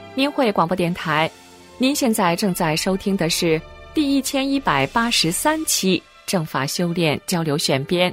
明慧广播电台，您现在正在收听的是第1183期正法修炼交流选编。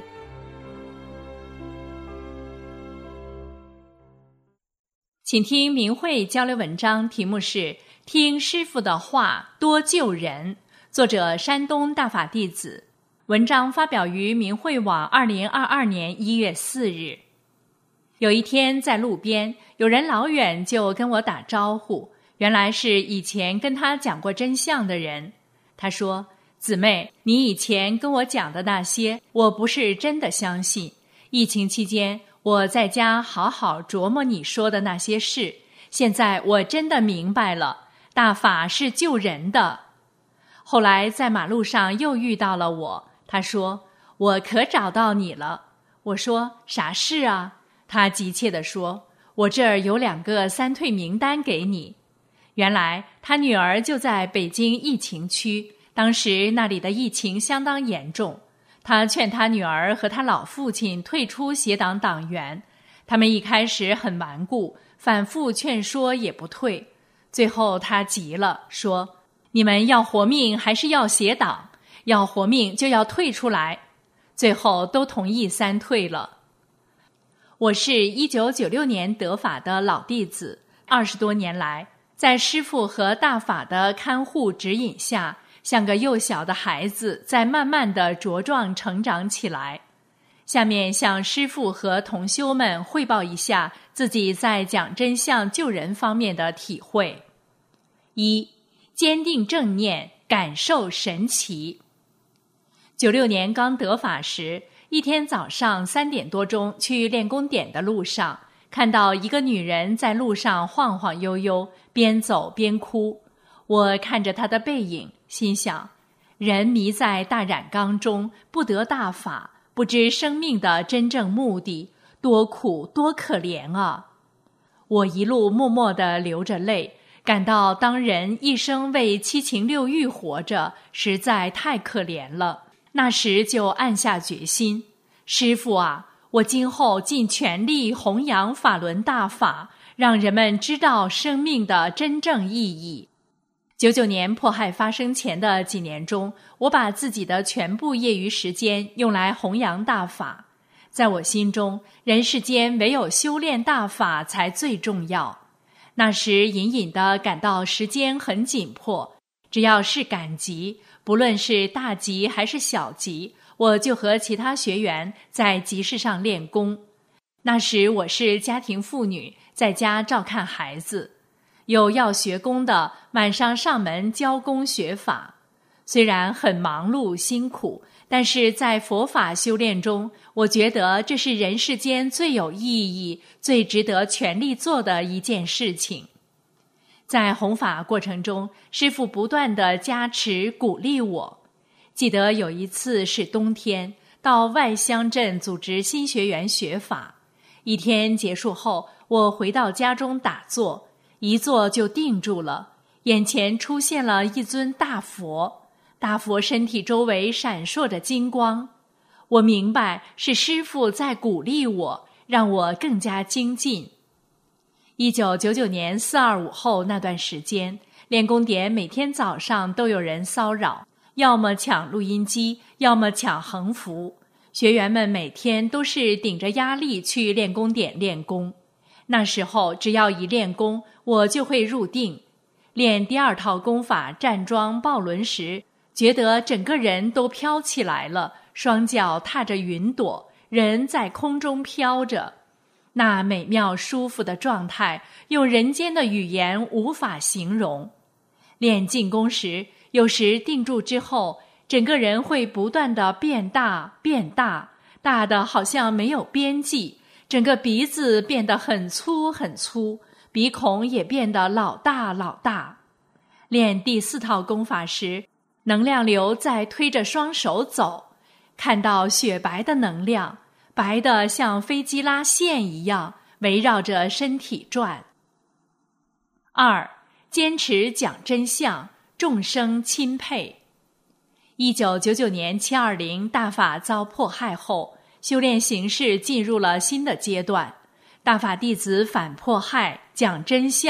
请听明慧交流文章，题目是听师父的话多救人，作者山东大法弟子。文章发表于明慧网2022年1月4日。有一天在路边，有人老远就跟我打招呼，原来是以前跟他讲过真相的人。他说：姊妹，你以前跟我讲的那些，我不是真的相信。疫情期间，我在家好好琢磨你说的那些事，现在我真的明白了，大法是救人的。后来在马路上又遇到了我，他说：我可找到你了。我说：啥事啊？他急切地说：我这儿有2个3退名单给你。原来他女儿就在北京疫情区，当时那里的疫情相当严重。他劝他女儿和他老父亲退出协党党员，他们一开始很顽固，反复劝说也不退。最后他急了，说：你们要活命还是要协党？要活命就要退出来。最后都同意3退了。我是1996年得法的老弟子，20多年来，在师父和大法的看护指引下，像个幼小的孩子在慢慢地茁壮成长起来。下面向师父和同修们汇报一下自己在讲真相救人方面的体会。1. 坚定正念，感受神奇。96年刚得法时，一天早上3点多钟去练功点的路上，看到一个女人在路上晃晃悠悠，边走边哭。我看着她的背影，心想，人迷在大染缸中，不得大法，不知生命的真正目的，多苦多可怜啊！我一路默默地流着泪，感到当人一生为七情六欲活着，实在太可怜了。那时就暗下决心，师父啊，我今后尽全力弘扬法轮大法，让人们知道生命的真正意义。99年迫害发生前的几年中，我把自己的全部业余时间用来弘扬大法。在我心中，人世间唯有修炼大法才最重要。那时隐隐地感到时间很紧迫，只要是赶集，不论是大集还是小集，我就和其他学员在集市上练功。那时我是家庭妇女，在家照看孩子，有要学功的，晚上上门教功学法。虽然很忙碌辛苦，但是在佛法修炼中，我觉得这是人世间最有意义、最值得全力做的一件事情。在弘法过程中，师父不断地加持鼓励我。记得有一次是冬天，到外乡镇组织新学员学法。一天结束后，我回到家中打坐，一坐就定住了，眼前出现了一尊大佛，大佛身体周围闪烁着金光。我明白是师父在鼓励我，让我更加精进。1999年425后那段时间，练功点每天早上都有人骚扰，要么抢录音机，要么抢横幅。学员们每天都是顶着压力去练功点练功。那时候只要一练功，我就会入定。练第2套功法站桩抱轮时，觉得整个人都飘起来了，双脚踏着云朵，人在空中飘着。那美妙舒服的状态，用人间的语言无法形容。练静功时，有时定住之后，整个人会不断地变大变大，大的好像没有边际，整个鼻子变得很粗很粗，鼻孔也变得老大老大。练第4套功法时，能量流在推着双手走，看到雪白的能量，白的像飞机拉线一样围绕着身体转。2. 坚持讲真相，众生钦佩。1999年720大法遭迫害后，修炼形式进入了新的阶段，大法弟子反迫害、讲真相、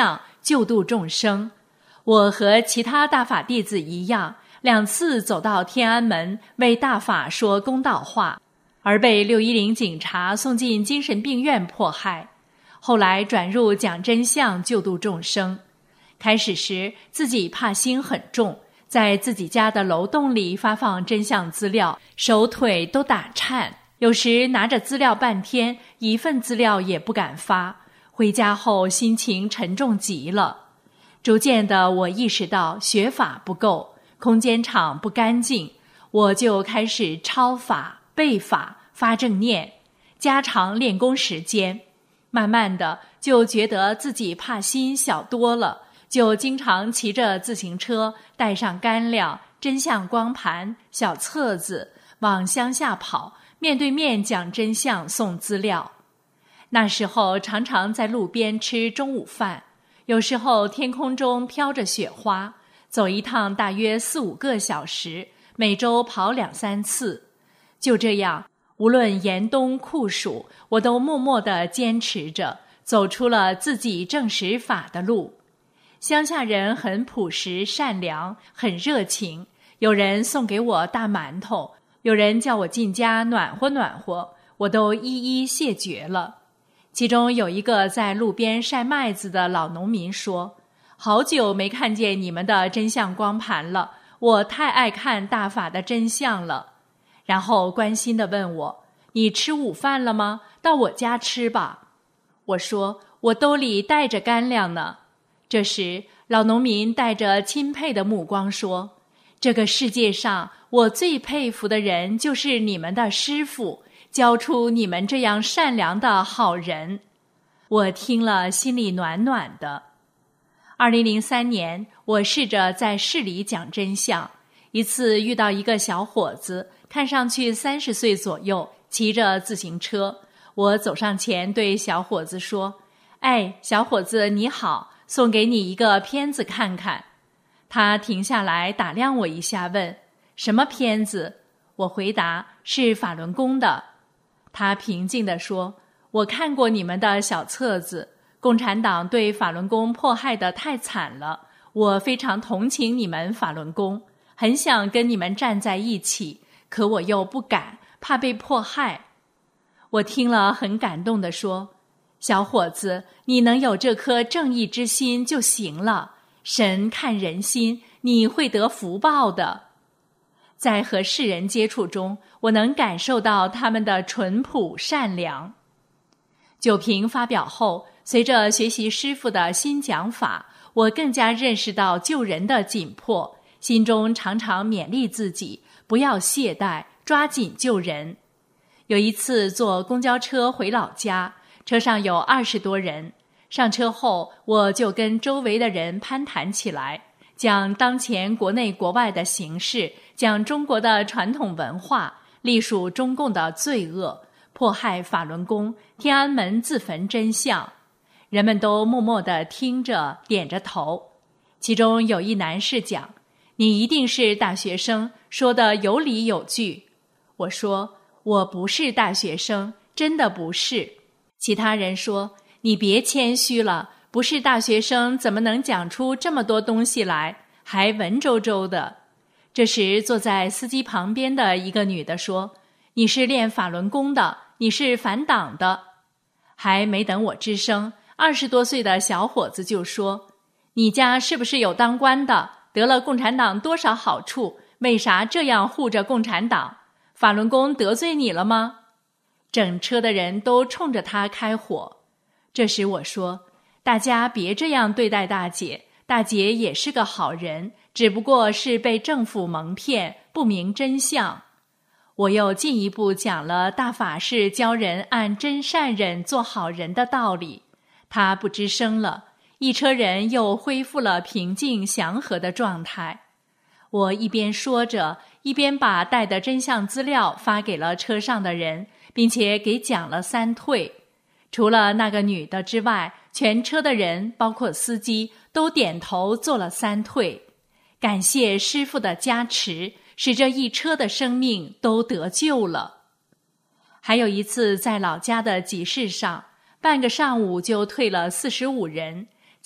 救度众生。我和其他大法弟子一样，2次走到天安门为大法说公道话，而被610警察送进精神病院迫害，后来转入讲真相救度众生。开始时自己怕心很重，在自己家的楼洞里发放真相资料，手腿都打颤，有时拿着资料半天，一份资料也不敢发。回家后心情沉重极了。逐渐的，我意识到学法不够，空间场不干净，我就开始抄法、背法、发正念，加长练功时间。慢慢的就觉得自己怕心小多了，就经常骑着自行车，带上干粮、真相光盘、小册子，往乡下跑，面对面讲真相，送资料。那时候常常在路边吃中午饭，有时候天空中飘着雪花，走一趟大约4-5个小时，每周跑2-3次。就这样，无论严冬酷暑，我都默默地坚持着，走出了自己证实法的路。乡下人很朴实善良，很热情，有人送给我大馒头，有人叫我进家暖和暖和，我都一一谢绝了。其中有一个在路边晒麦子的老农民说，好久没看见你们的真相光盘了，我太爱看大法的真相了。然后关心地问我，你吃午饭了吗？到我家吃吧。我说，我兜里带着干粮呢。这时老农民带着钦佩的目光说，这个世界上我最佩服的人就是你们的师父，教出你们这样善良的好人。我听了心里暖暖的。2003年，我试着在市里讲真相，一次遇到一个小伙子，看上去30岁左右，骑着自行车。我走上前对小伙子说，哎，小伙子你好，送给你一个片子看看。他停下来打量我一下，问，什么片子？我回答，是法轮功的。他平静地说，我看过你们的小册子，共产党对法轮功迫害得太惨了，我非常同情你们法轮功，很想跟你们站在一起，可我又不敢，怕被迫害。我听了很感动地说，小伙子，你能有这颗正义之心就行了，神看人心，你会得福报的。在和世人接触中，我能感受到他们的淳朴善良。酒瓶发表后，随着学习师父的新讲法，我更加认识到救人的紧迫，心中常常勉励自己，不要懈怠，抓紧救人。有一次坐公交车回老家，车上有20多人，上车后我就跟周围的人攀谈起来，讲当前国内国外的形势，讲中国的传统文化，隶属中共的罪恶，迫害法轮功，天安门自焚真相。人们都默默地听着，点着头。其中有一男士讲，你一定是大学生，说的有理有据。我说，我不是大学生，真的不是。其他人说，你别谦虚了，不是大学生怎么能讲出这么多东西来，还文绉绉的。这时坐在司机旁边的一个女的说，你是练法轮功的，你是反党的。还没等我吱声，20多岁的小伙子就说，你家是不是有当官的，得了共产党多少好处，为啥这样护着共产党？法轮功得罪你了吗？整车的人都冲着他开火。这时我说，大家别这样对待大姐，大姐也是个好人，只不过是被政府蒙骗，不明真相。我又进一步讲了大法是教人按真善忍做好人的道理。他不吱声了，一车人又恢复了平静祥和的状态。我一边说着，一边把带的真相资料发给了车上的人，并且给讲了3退。除了那个女的之外，全车的人包括司机都点头做了3退。感谢师父的加持，使这一车的生命都得救了。还有一次在老家的集市上，半个上午就退了45人，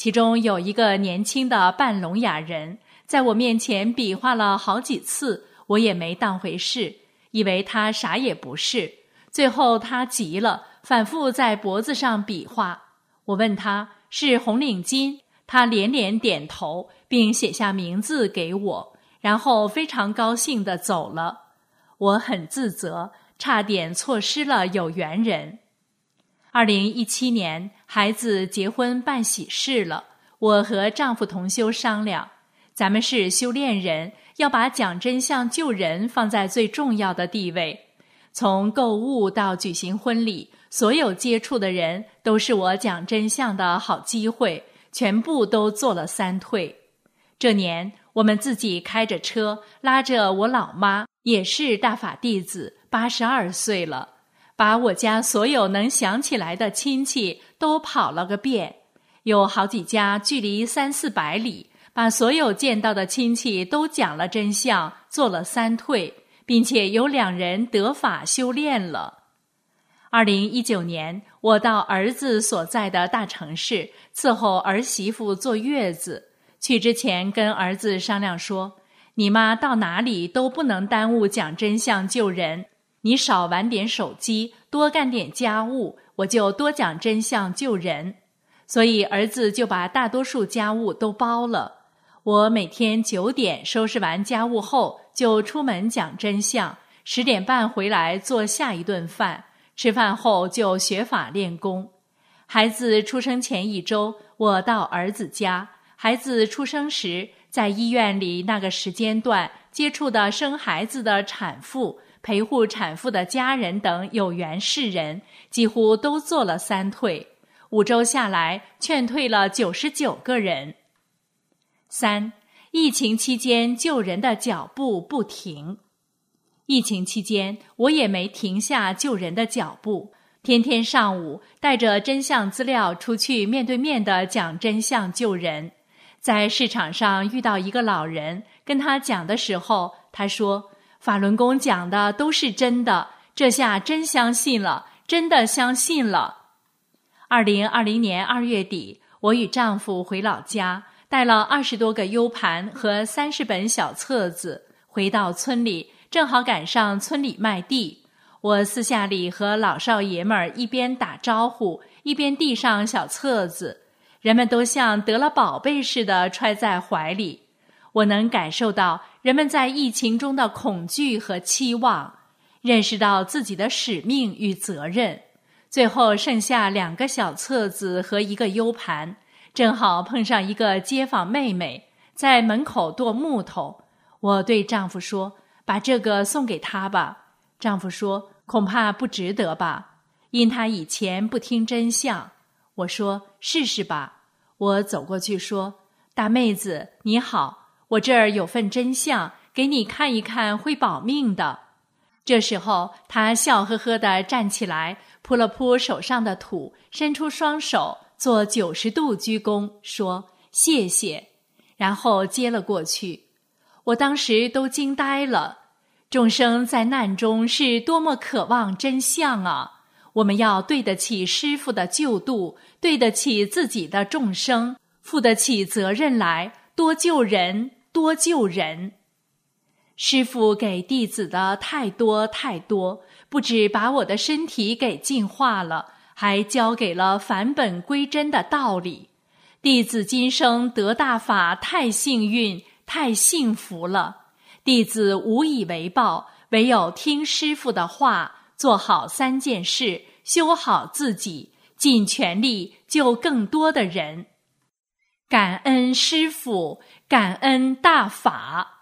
其中有一个年轻的半聋哑人，在我面前比划了好几次，我也没当回事，以为他啥也不是。最后他急了，反复在脖子上比划。我问他是红领巾，他连连点头，并写下名字给我，然后非常高兴地走了。我很自责，差点错失了有缘人。2017年，孩子结婚办喜事了，我和丈夫同修商量，咱们是修炼人，要把讲真相救人放在最重要的地位。从购物到举行婚礼，所有接触的人都是我讲真相的好机会，全部都做了3退。这年我们自己开着车，拉着我老妈，也是大法弟子，82岁了，把我家所有能想起来的亲戚都跑了个遍，有好几家距离300-400里，把所有见到的亲戚都讲了真相，做了3退，并且有2人得法修炼了。2019年，我到儿子所在的大城市伺候儿媳妇坐月子，去之前跟儿子商量说，你妈到哪里都不能耽误讲真相救人，你少玩点手机，多干点家务，我就多讲真相救人。所以儿子就把大多数家务都包了。我每天9点收拾完家务后，就出门讲真相，10点半回来做下一顿饭，吃饭后就学法练功。孩子出生前1周，我到儿子家，孩子出生时，在医院里那个时间段接触的生孩子的产妇、陪护产妇的家人等有缘世人，几乎都做了3退。5周下来，劝退了99个人。3. 疫情期间救人的脚步不停。疫情期间，我也没停下救人的脚步，天天上午带着真相资料出去面对面的讲真相救人。在市场上遇到一个老人，跟他讲的时候，他说，法轮功讲的都是真的，这下真相信了，真的相信了。2020年2月底，我与丈夫回老家，带了20多个 U 盘和30本小册子，回到村里，正好赶上村里卖地。我私下里和老少爷们儿一边打招呼，一边递上小册子，人们都像得了宝贝似的揣在怀里。我能感受到人们在疫情中的恐惧和期望，认识到自己的使命与责任。最后剩下2个小册子和1个 U 盘，正好碰上一个街坊妹妹在门口剁木头。我对丈夫说，把这个送给她吧。丈夫说，恐怕不值得吧，因她以前不听真相。我说，试试吧。我走过去说，大妹子你好，我这儿有份真相，给你看一看，会保命的。这时候她笑呵呵地站起来，扑了扑手上的土，伸出双手做90度鞠躬，说谢谢，然后接了过去。我当时都惊呆了，众生在难中是多么渴望真相啊！我们要对得起师父的救度，对得起自己的众生，负得起责任来，多救人，多救人。师父给弟子的太多太多，不止把我的身体给净化了，还教给了返本归真的道理。弟子今生得大法，太幸运，太幸福了。弟子无以为报，唯有听师父的话，做好3件事，修好自己，尽全力救更多的人。感恩师父，感恩大法。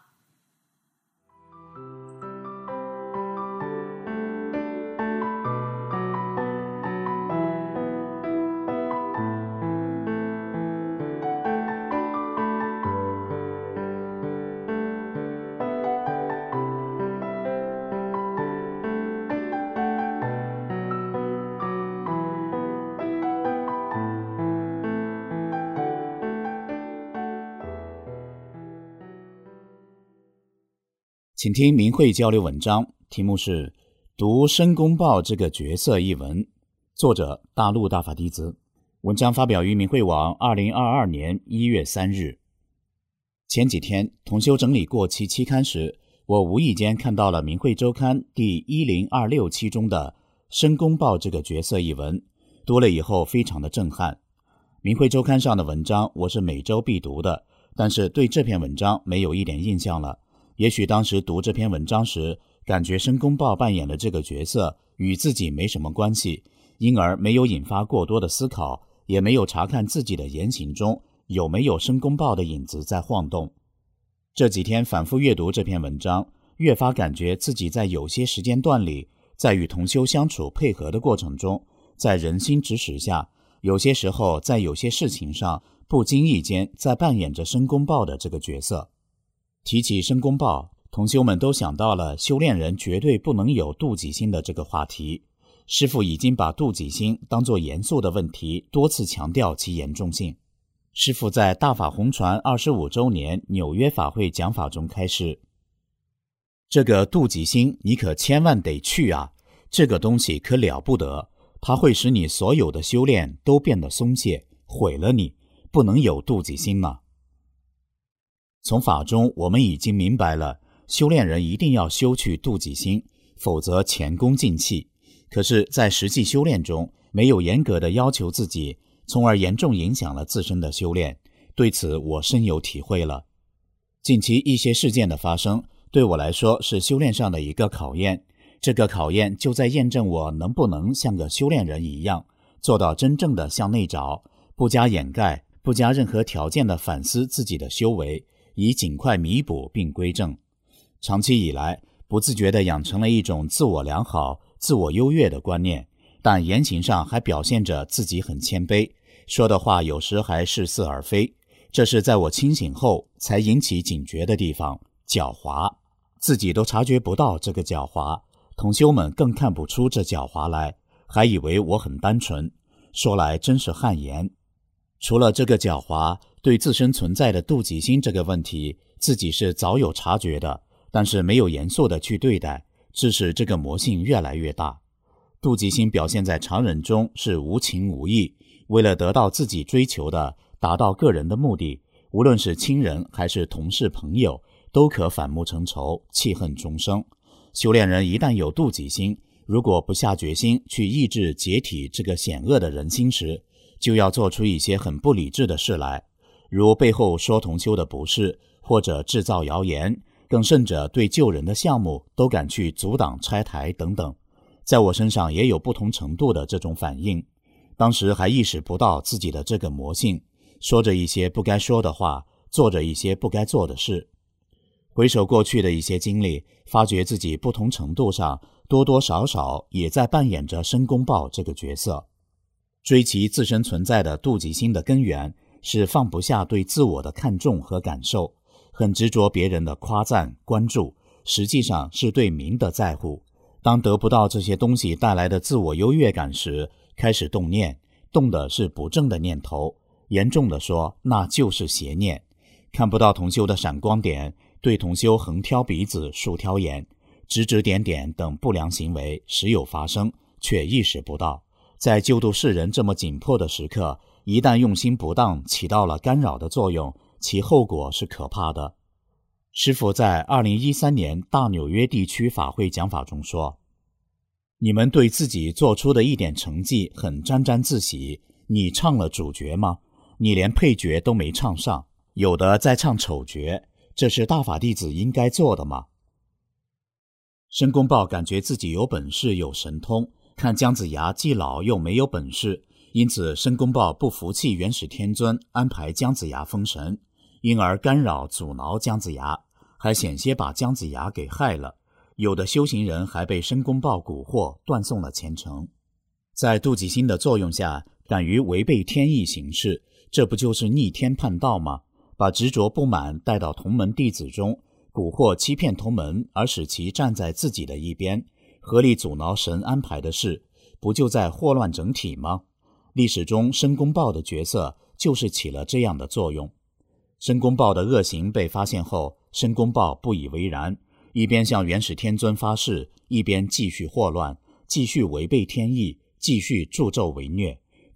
请听明慧交流文章，题目是读申公豹这个角色一文，作者大陆大法弟子。 文章发表于明慧网2022年1月3日。前几天同修整理过期期刊时，我无意间看到了明慧周刊第1026期中的申公豹这个角色一文，读了以后非常的震撼。明慧周刊上的文章我是每周必读的，但是对这篇文章没有一点印象了。也许当时读这篇文章时，感觉申公豹扮演的这个角色与自己没什么关系，因而没有引发过多的思考，也没有查看自己的言行中有没有申公豹的影子在晃动。这几天反复阅读这篇文章，越发感觉自己在有些时间段里，在与同修相处配合的过程中，在人心指使下，有些时候在有些事情上不经意间在扮演着申公豹的这个角色。提起申公豹，同修们都想到了修炼人绝对不能有妒忌心的这个话题。师父已经把妒忌心当作严肃的问题，多次强调其严重性。师父在大法红传25周年纽约法会讲法中开示，这个妒忌心你可千万得去啊，这个东西可了不得，它会使你所有的修炼都变得松懈，毁了你，不能有妒忌心啊。从法中我们已经明白了，修炼人一定要修去妒忌心，否则前功尽弃。可是在实际修炼中，没有严格的要求自己，从而严重影响了自身的修炼，对此我深有体会了。近期一些事件的发生，对我来说是修炼上的一个考验，这个考验就在验证我能不能像个修炼人一样，做到真正的向内找，不加掩盖，不加任何条件的反思自己的修为，以尽快弥补并归正。长期以来，不自觉地养成了一种自我良好、自我优越的观念，但言行上还表现着自己很谦卑，说的话有时还似是而非。这是在我清醒后才引起警觉的地方，狡猾。自己都察觉不到这个狡猾，同修们更看不出这狡猾来，还以为我很单纯，说来真是汗颜。除了这个狡猾，对自身存在的妒忌心这个问题，自己是早有察觉的，但是没有严肃的去对待，致使这个魔性越来越大。妒忌心表现在常人中是无情无义，为了得到自己追求的，达到个人的目的，无论是亲人还是同事朋友，都可反目成仇，气恨终生。修炼人一旦有妒忌心，如果不下决心去抑制解体这个险恶的人心时，就要做出一些很不理智的事来，如背后说同修的不是，或者制造谣言，更甚者对救人的项目都敢去阻挡拆台等等。在我身上也有不同程度的这种反应，当时还意识不到自己的这个魔性，说着一些不该说的话，做着一些不该做的事。回首过去的一些经历，发觉自己不同程度上多多少少也在扮演着申公豹这个角色。追其自身存在的妒忌心的根源是放不下对自我的看重和感受，很执着别人的夸赞关注，实际上是对名的在乎。当得不到这些东西带来的自我优越感时，开始动念，动的是不正的念头，严重的说，那就是邪念。看不到同修的闪光点，对同修横挑鼻子竖挑眼，指指点点等不良行为时有发生，却意识不到。在救度世人这么紧迫的时刻，一旦用心不当，起到了干扰的作用，其后果是可怕的。师父在2013年大纽约地区法会讲法中说，你们对自己做出的一点成绩很沾沾自喜，你唱了主角吗？你连配角都没唱上，有的在唱丑角，这是大法弟子应该做的吗？申公豹感觉自己有本事有神通，看姜子牙既老又没有本事，因此申公豹不服气元始天尊安排姜子牙封神，因而干扰阻挠姜子牙，还险些把姜子牙给害了。有的修行人还被申公豹蛊惑，断送了前程。在妒忌心的作用下，敢于违背天意行事，这不就是逆天叛道吗？把执着不满带到同门弟子中，蛊惑欺骗同门，而使其站在自己的一边，合力阻挠神安排的事，不就在祸乱整体吗？历史中申公豹的角色就是起了这样的作用。申公豹的恶行被发现后，申公豹不以为然，一边向元始天尊发誓，一边继续祸乱，继续违背天意，继续助纣为虐，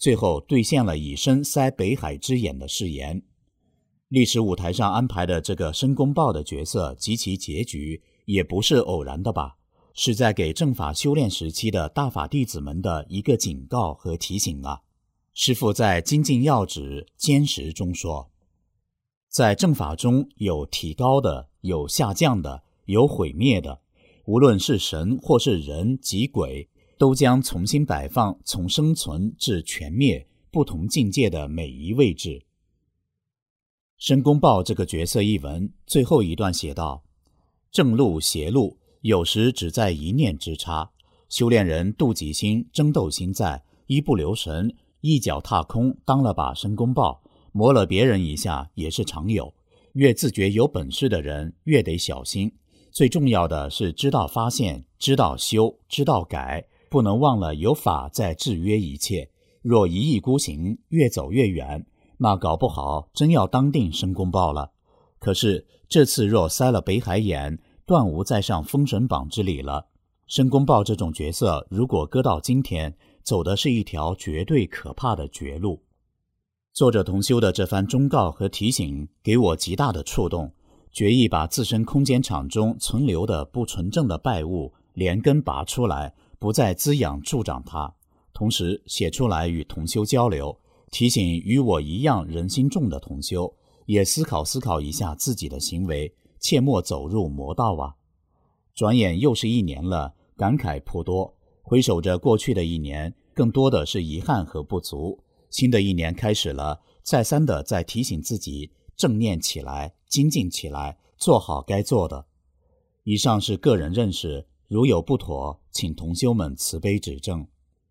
最后兑现了以身塞北海之眼的誓言。历史舞台上安排的这个申公豹的角色及其结局也不是偶然的吧，是在给正法修炼时期的大法弟子们的一个警告和提醒啊。师父在精进要旨坚实中说，在正法中有提高的，有下降的，有毁灭的，无论是神或是人及鬼，都将重新摆放从生存至全灭不同境界的每一位置。申公豹这个角色一文最后一段写道，正路邪路有时只在一念之差，修炼人妒忌心争斗心在，一不留神一脚踏空，当了把申公豹，磨了别人一下也是常有。越自觉有本事的人越得小心，最重要的是知道发现，知道修，知道改，不能忘了有法在制约一切。若一意孤行，越走越远，那搞不好真要当定申公豹了。可是这次若塞了北海眼，断无再上封神榜之理了。申公豹这种角色如果搁到今天，走的是一条绝对可怕的绝路。作者同修的这番忠告和提醒给我极大的触动，决意把自身空间场中存留的不纯正的败物连根拔出来，不再滋养助长它，同时写出来与同修交流，提醒与我一样人心重的同修也思考一下自己的行为，切莫走入魔道啊。转眼又是一年了，感慨颇多，回首着过去的一年，更多的是遗憾和不足。新的一年开始了，再三的在提醒自己正念起来，精进起来，做好该做的。以上是个人认识，如有不妥，请同修们慈悲指正。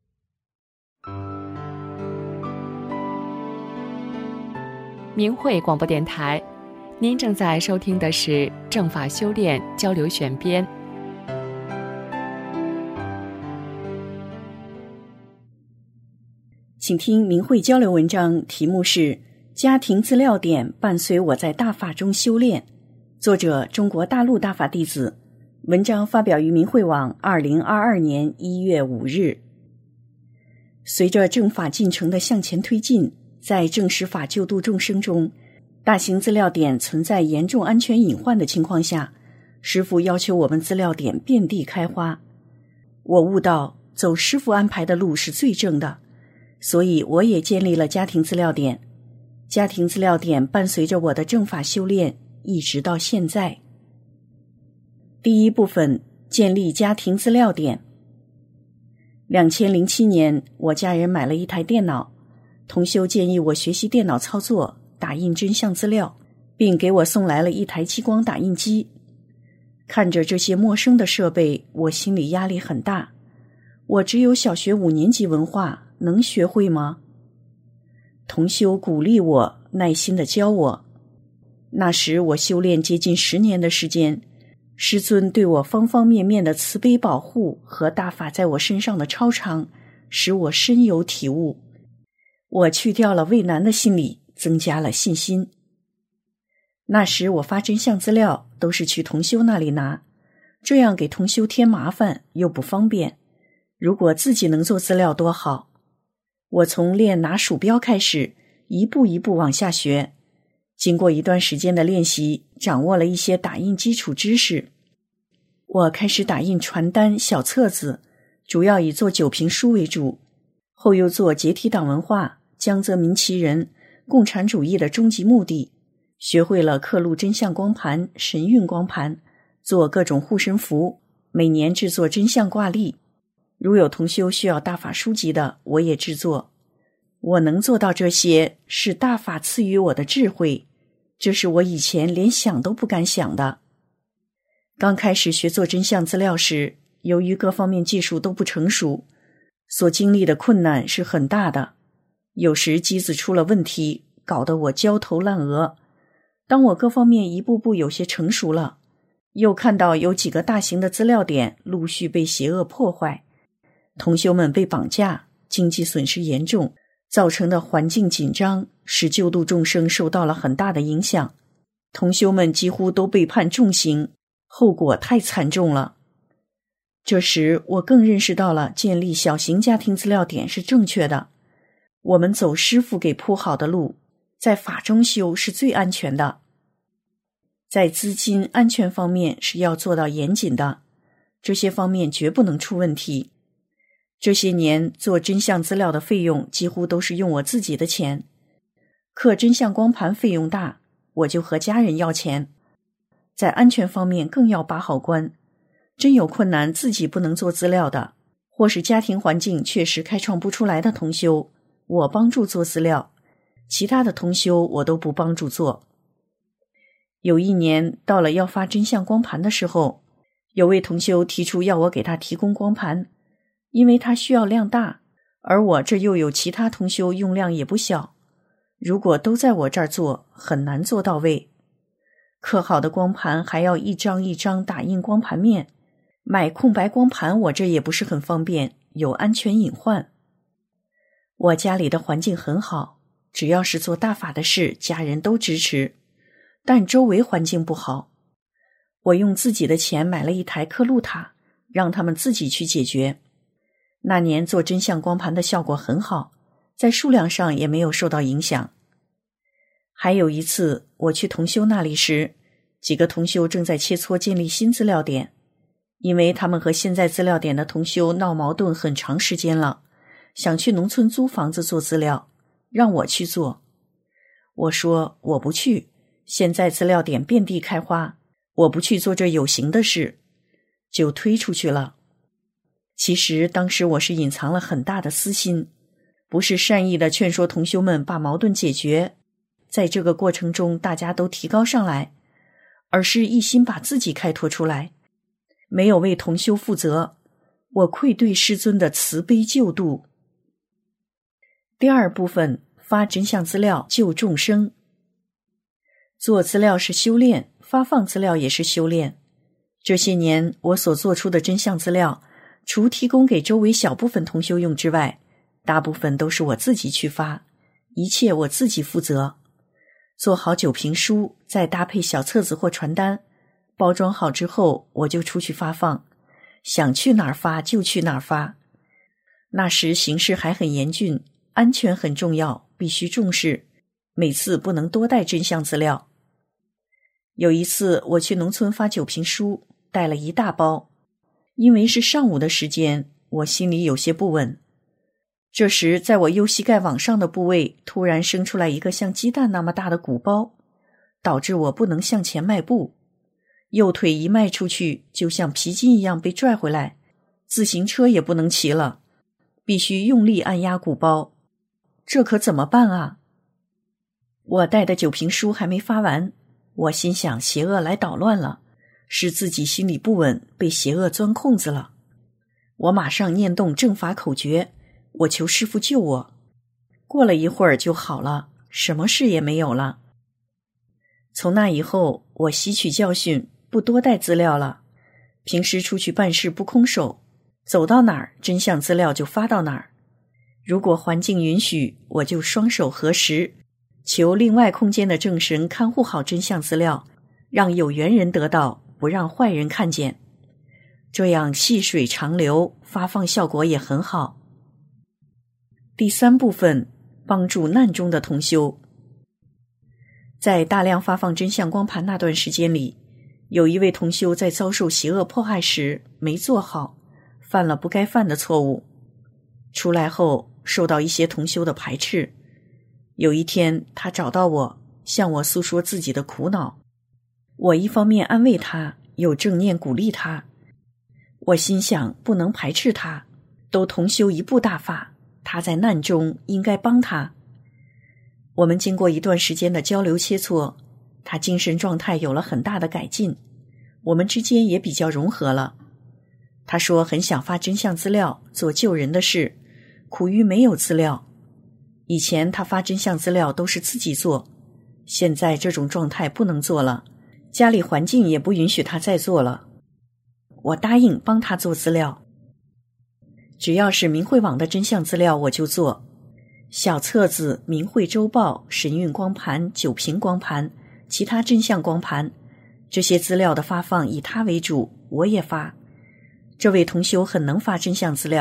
明慧广播电台，您正在收听的是正法修炼交流选编。 请听明慧交流文章，题目是家庭资料点伴随我在大法中修炼，作者中国大陆大法弟子，文章发表于明慧网2022年1月5日。随着正法进程的向前推进，在正实法救度众生中，大型资料点存在严重安全隐患的情况下，师父要求我们资料点遍地开花。我悟到走师父安排的路是最正的，所以我也建立了家庭资料点。家庭资料点伴随着我的正法修炼一直到现在。第一部分，建立家庭资料点。2007年，我家人买了一台电脑，同修建议我学习电脑操作，打印真相资料，并给我送来了一台激光打印机。看着这些陌生的设备，我心里压力很大。我只有小学5年级文化，能学会吗？同修鼓励我，耐心地教我。那时我修炼接近10年的时间，师尊对我方方面面的慈悲保护和大法在我身上的超常，使我深有体悟。我去掉了畏难的心理，增加了信心。那时我发真相资料都是去同修那里拿，这样给同修添麻烦又不方便。如果自己能做资料多好。我从练拿鼠标开始，一步一步往下学。经过一段时间的练习，掌握了一些打印基础知识。我开始打印传单、小册子，主要以做酒瓶书为主，后又做解体党文化、江泽民其人、共产主义的终极目的，学会了刻录真相光盘、神韵光盘，做各种护身符，每年制作真相挂历。如有同修需要大法书籍的，我也制作。我能做到这些，是大法赐予我的智慧，这是我以前连想都不敢想的。刚开始学做真相资料时，由于各方面技术都不成熟，所经历的困难是很大的。有时机子出了问题，搞得我焦头烂额。当我各方面一步步有些成熟了，又看到有几个大型的资料点陆续被邪恶破坏，同修们被绑架，经济损失严重，造成的环境紧张，使救度众生受到了很大的影响。同修们几乎都被判重刑，后果太惨重了。这时我更认识到了建立小型家庭资料点是正确的。 我们走师傅给铺好的路，在法中修是最安全的。在资金安全方面是要做到严谨的，这些方面绝不能出问题。这些年做真相资料的费用几乎都是用我自己的钱，刻真相光盘费用大，我就和家人要钱。在安全方面更要把好关，真有困难自己不能做资料的，或是家庭环境确实开创不出来的同修，我帮助做资料，其他的同修我都不帮助做。有一年到了要发真相光盘的时候，有位同修提出要我给他提供光盘，因为他需要量大，而我这又有其他同修用量也不小，如果都在我这儿做，很难做到位。刻好的光盘还要一张一张打印光盘面，买空白光盘我这也不是很方便，有安全隐患。我家里的环境很好，只要是做大法的事，家人都支持，但周围环境不好。我用自己的钱买了一台刻录塔，让他们自己去解决。那年做真相光盘的效果很好，在数量上也没有受到影响。还有一次我去同修那里时，几个同修正在切磋建立新资料点，因为他们和现在资料点的同修闹矛盾很长时间了，想去农村租房子做资料，让我去做。我说我不去，现在资料点遍地开花，我不去做这有形的事，就推出去了。其实当时我是隐藏了很大的私心，不是善意的劝说同修们把矛盾解决，在这个过程中大家都提高上来，而是一心把自己开拓出来，没有为同修负责，我愧对师尊的慈悲救度。第二部分，发真相资料救众生。做资料是修炼，发放资料也是修炼。这些年我所做出的真相资料，除提供给周围小部分同修用之外，大部分都是我自己去发，一切我自己负责。做好酒瓶书，再搭配小册子或传单，包装好之后我就出去发放，想去哪儿发就去哪儿发。那时形势还很严峻，安全很重要，必须重视，每次不能多带真相资料。有一次我去农村发酒瓶书，带了一大包，因为是上午的时间，我心里有些不稳。这时在我右膝盖往上的部位突然生出来一个像鸡蛋那么大的鼓包，导致我不能向前迈步，右腿一迈出去就像皮筋一样被拽回来，自行车也不能骑了，必须用力按压鼓包，这可怎么办啊？我带的酒瓶书还没发完，我心想邪恶来捣乱了，是自己心里不稳，被邪恶钻空子了。我马上念动正法口诀，我求师父救我。过了一会儿就好了，什么事也没有了。从那以后我吸取教训，不多带资料了，平时出去办事不空手，走到哪儿真相资料就发到哪儿。如果环境允许，我就双手合十，求另外空间的正神看护好真相资料，让有缘人得到，不让坏人看见。这样细水长流，发放效果也很好。第三部分，帮助难中的同修。在大量发放真相光盘那段时间里，有一位同修在遭受邪恶迫害时没做好，犯了不该犯的错误。出来后受到一些同修的排斥。有一天他找到我，向我诉说自己的苦恼。我一方面安慰他，又正念鼓励他。我心想不能排斥他，都同修一部大法，他在难中应该帮他。我们经过一段时间的交流切磋，他精神状态有了很大的改进，我们之间也比较融合了。他说很想发真相资料，做救人的事，苦于没有资料。以前他发真相资料都是自己做，现在这种状态不能做了，家里环境也不允许他再做了。我答应帮他做资料，只要是明慧网的真相资料我就做，小册子、明慧周报、神韵光盘、酒瓶光盘、其他真相光盘，这些资料的发放以他为主，我也发。这位同修很能发真相资料，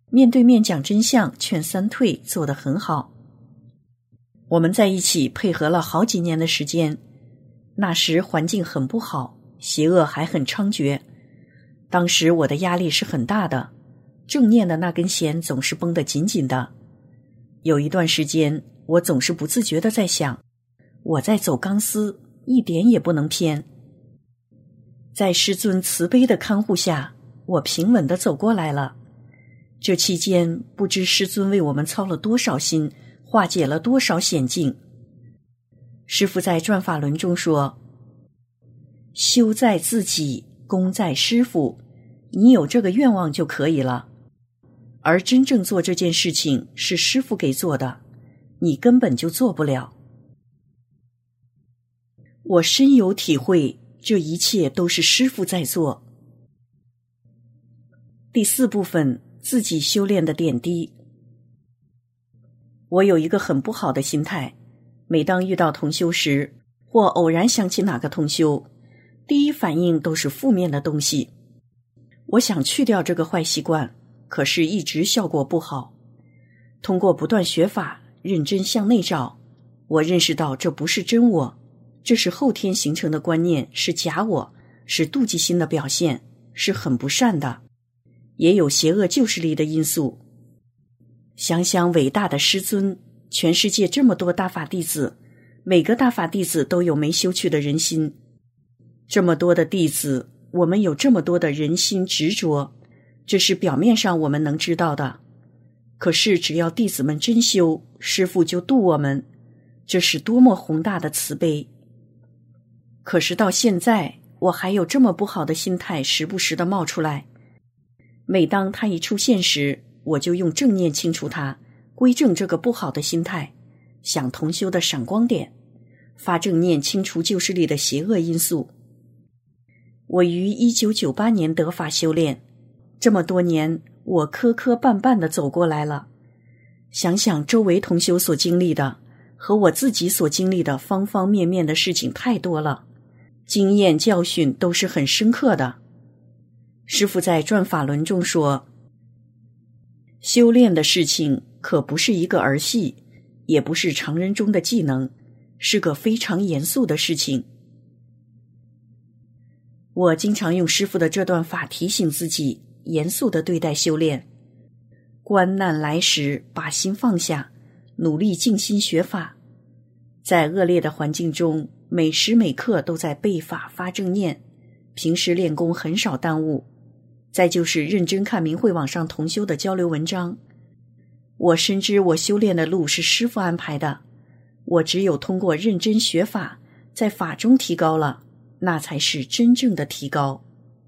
面对面讲真相，劝三退做得很好。我们在一起配合了好几年的时间，那时环境很不好，邪恶还很猖獗。当时我的压力是很大的，正念的那根弦总是绷得紧紧的。有一段时间，我总是不自觉地在想，我在走钢丝，一点也不能偏。在师尊慈悲的看护下，我平稳地走过来了。这期间，不知师尊为我们操了多少心，化解了多少险境。师父在转法轮中说，修在自己，功在师父，你有这个愿望就可以了。而真正做这件事情是师父给做的，你根本就做不了。我深有体会，这一切都是师父在做。第4部分，自己修炼的点滴。我有一个很不好的心态，每当遇到同修时，或偶然想起哪个同修，第一反应都是负面的东西。我想去掉这个坏习惯，可是一直效果不好。通过不断学法，认真向内照，我认识到这不是真我，这是后天形成的观念，是假我，是妒忌心的表现，是很不善的，也有邪恶旧势力的因素。想想伟大的师尊，全世界这么多大法弟子，每个大法弟子都有没修去的人心。这么多的弟子，我们有这么多的人心执着，这是表面上我们能知道的。可是只要弟子们真修，师父就度我们，这是多么宏大的慈悲。可是到现在，我还有这么不好的心态时不时地冒出来。每当它一出现时，我就用正念清除它，归正这个不好的心态，想同修的闪光点，发正念清除旧势力的邪恶因素。我于1998年得法修炼，这么多年我磕磕绊绊地走过来了。想想周围同修所经历的和我自己所经历的方方面面的事情太多了，经验教训都是很深刻的。师父在转法轮中说，修炼的事情可不是一个儿戏，也不是常人中的技能，是个非常严肃的事情。我经常用师父的这段法提醒自己，严肃地对待修炼。关难来时，把心放下，努力静心学法。在恶劣的环境中，每时每刻都在背法发正念，平时练功很少耽误。再就是认真看明慧网上同修的交流文章。我深知我修炼的路是师父安排的，我只有通过认真学法，在法中提高了，那才是真正的提高。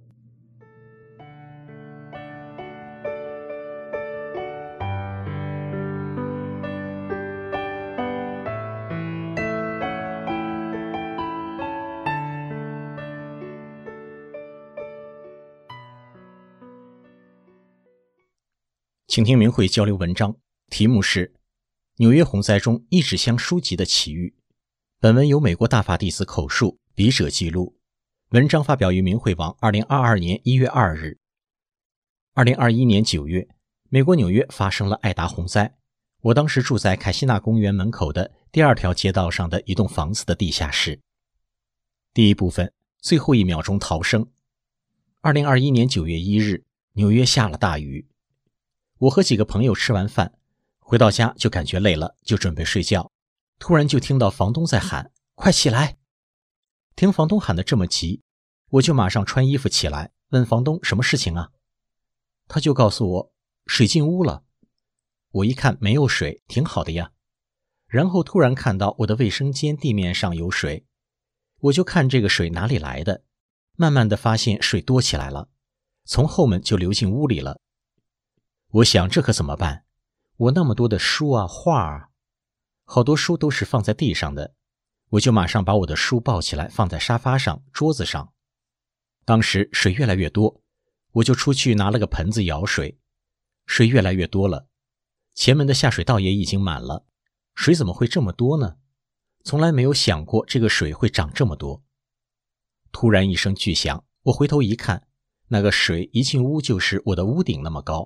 请听明慧交流文章，题目是纽约洪灾中一纸箱书籍的奇遇。本文由美国大法弟子口述，笔者记录。文章发表于明慧网2022年1月2日。2021年9月，美国纽约发生了爱达洪灾。我当时住在凯西纳公园门口的第2条街道上的一栋房子的地下室。第一部分，最后1秒钟逃生。2021年9月1日，纽约下了大雨。我和几个朋友吃完饭，回到家就感觉累了，就准备睡觉。突然就听到房东在喊，快起来！听房东喊得这么急，我就马上穿衣服起来，问房东什么事情啊？他就告诉我，水进屋了。我一看没有水，挺好的呀。然后突然看到我的卫生间地面上有水，我就看这个水哪里来的，慢慢的发现水多起来了，从后门就流进屋里了。我想这可怎么办？我那么多的书啊画啊，好多书都是放在地上的，我就马上把我的书抱起来放在沙发上桌子上。当时水越来越多，我就出去拿了个盆子舀水，水越来越多了，前门的下水道也已经满了，水怎么会这么多呢？从来没有想过这个水会长这么多。突然一声巨响，我回头一看，那个水一进屋就是我的屋顶那么高，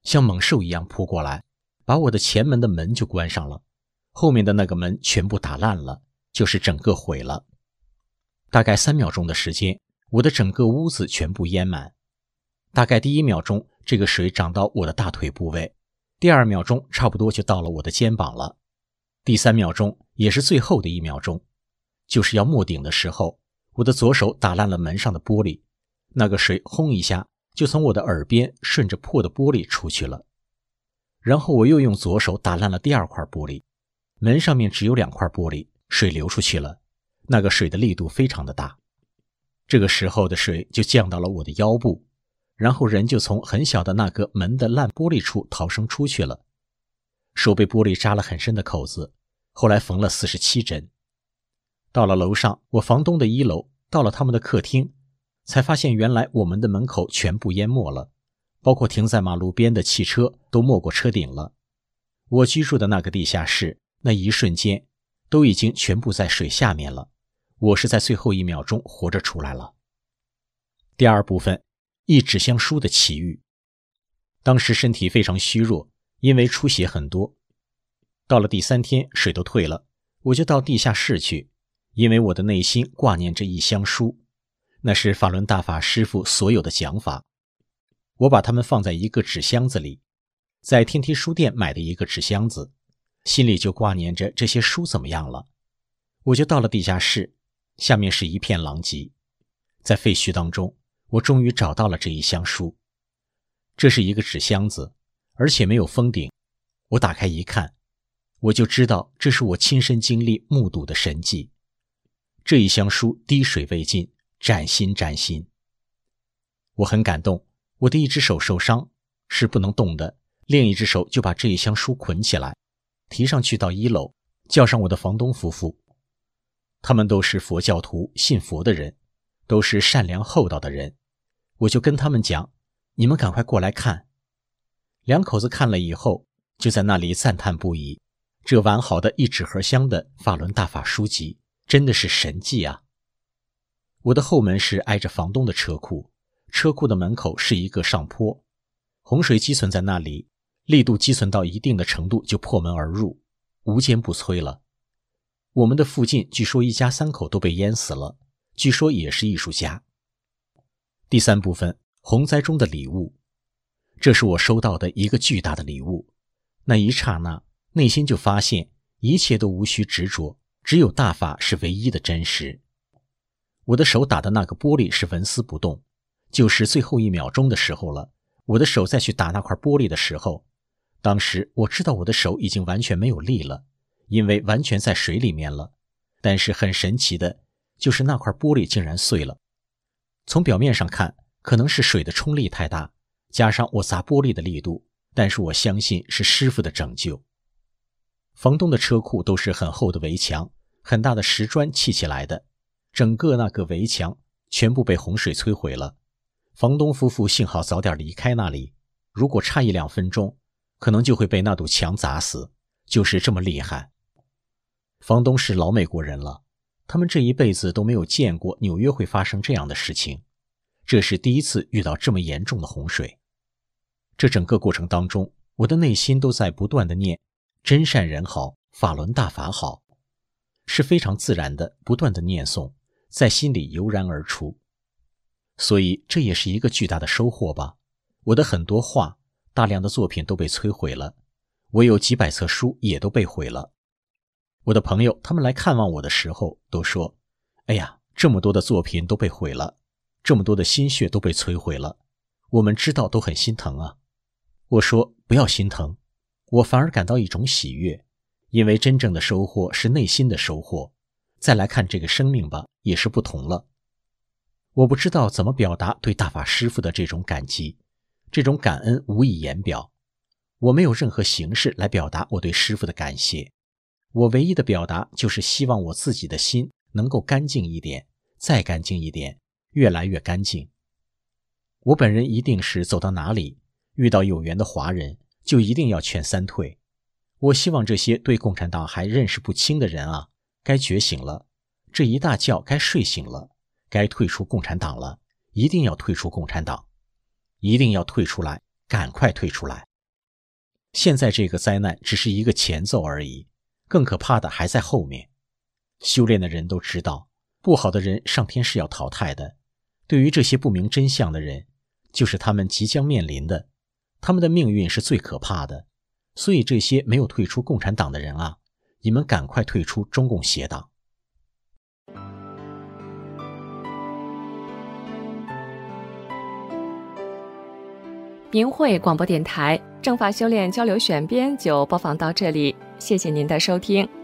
像猛兽一样扑过来，把我的前门的门就关上了，后面的那个门全部打烂了，就是整个毁了。大概3秒钟的时间，我的整个屋子全部淹满。大概第1秒钟，这个水涨到我的大腿部位，第2秒钟差不多就到了我的肩膀了，第3秒钟也是最后的1秒钟，就是要没顶的时候，我的左手打烂了门上的玻璃，那个水轰一下就从我的耳边顺着破的玻璃出去了。然后我又用左手打烂了第2块玻璃，门上面只有2块玻璃，水流出去了，那个水的力度非常的大。这个时候的水就降到了我的腰部，然后人就从很小的那个门的烂玻璃处逃生出去了。手被玻璃扎了很深的口子，后来缝了47针。到了楼上，我房东的1楼，到了他们的客厅，才发现原来我们的门口全部淹没了，包括停在马路边的汽车都没过车顶了。我居住的那个地下室，那一瞬间都已经全部在水下面了，我是在最后1秒钟活着出来了。第2部分，一纸箱书的奇遇。当时身体非常虚弱，因为出血很多。到了第3天，水都退了，我就到地下室去，因为我的内心挂念着一箱书，那是法轮大法师父所有的讲法。我把它们放在一个纸箱子里，在天梯书店买的一个纸箱子，心里就挂念着这些书怎么样了。我就到了地下室，下面是一片狼藉，在废墟当中，我终于找到了这一箱书。这是一个纸箱子，而且没有封顶。我打开一看，我就知道这是我亲身经历目睹的神迹。这一箱书滴水未进，崭新崭新。我很感动，我的一只手受伤，是不能动的，另一只手就把这一箱书捆起来，提上去到1楼，叫上我的房东夫妇。他们都是佛教徒，信佛的人，都是善良厚道的人。我就跟他们讲，你们赶快过来看。2口子看了以后，就在那里赞叹不已，这完好的一纸盒箱的法轮大法书籍真的是神迹啊。我的后门是挨着房东的车库，车库的门口是一个上坡，洪水积存在那里，力度积存到一定的程度就破门而入，无坚不摧了。我们的附近据说一家3口都被淹死了，据说也是艺术家。第3部分，洪灾中的礼物。这是我收到的一个巨大的礼物，那一刹那，内心就发现一切都无需执着，只有大法是唯一的真实。我的手打的那个玻璃是纹丝不动，就是最后1秒钟的时候了，我的手再去打那块玻璃的时候，当时我知道我的手已经完全没有力了，因为完全在水里面了。但是很神奇的就是那块玻璃竟然碎了。从表面上看，可能是水的冲力太大，加上我砸玻璃的力度，但是我相信是师父的拯救。房东的车库都是很厚的围墙，很大的石砖砌起来的，整个那个围墙全部被洪水摧毁了。房东夫妇幸好早点离开那里，如果差1-2分钟，可能就会被那堵墙砸死，就是这么厉害。房东是老美国人了，他们这一辈子都没有见过纽约会发生这样的事情，这是第一次遇到这么严重的洪水。这整个过程当中，我的内心都在不断地念真善人好，法轮大法好，是非常自然的不断地念诵，在心里油然而出。所以这也是一个巨大的收获吧。我的很多画，大量的作品都被摧毁了，我有几百册书也都被毁了。我的朋友他们来看望我的时候都说，哎呀，这么多的作品都被毁了，这么多的心血都被摧毁了，我们知道都很心疼啊。我说不要心疼，我反而感到一种喜悦，因为真正的收获是内心的收获。再来看这个生命吧，也是不同了。我不知道怎么表达对大法师父的这种感激，这种感恩无以言表。我没有任何形式来表达我对师父的感谢，我唯一的表达就是希望我自己的心能够干净一点，再干净一点，越来越干净。我本人一定是走到哪里，遇到有缘的华人，就一定要劝3退。我希望这些对共产党还认识不清的人啊，该觉醒了，这一大觉该睡醒了，该退出共产党了，一定要退出共产党，一定要退出来，赶快退出来。 现在这个灾难只是一个前奏而已，更可怕的还在后面。修炼的人都知道，不好的人上天是要淘汰的。对于这些不明真相的人，就是他们即将面临的，他们的命运是最可怕的。所以这些没有退出共产党的人啊，你们赶快退出中共邪党。 明慧广播电台正法修炼交流选编就播放到这里，谢谢您的收听。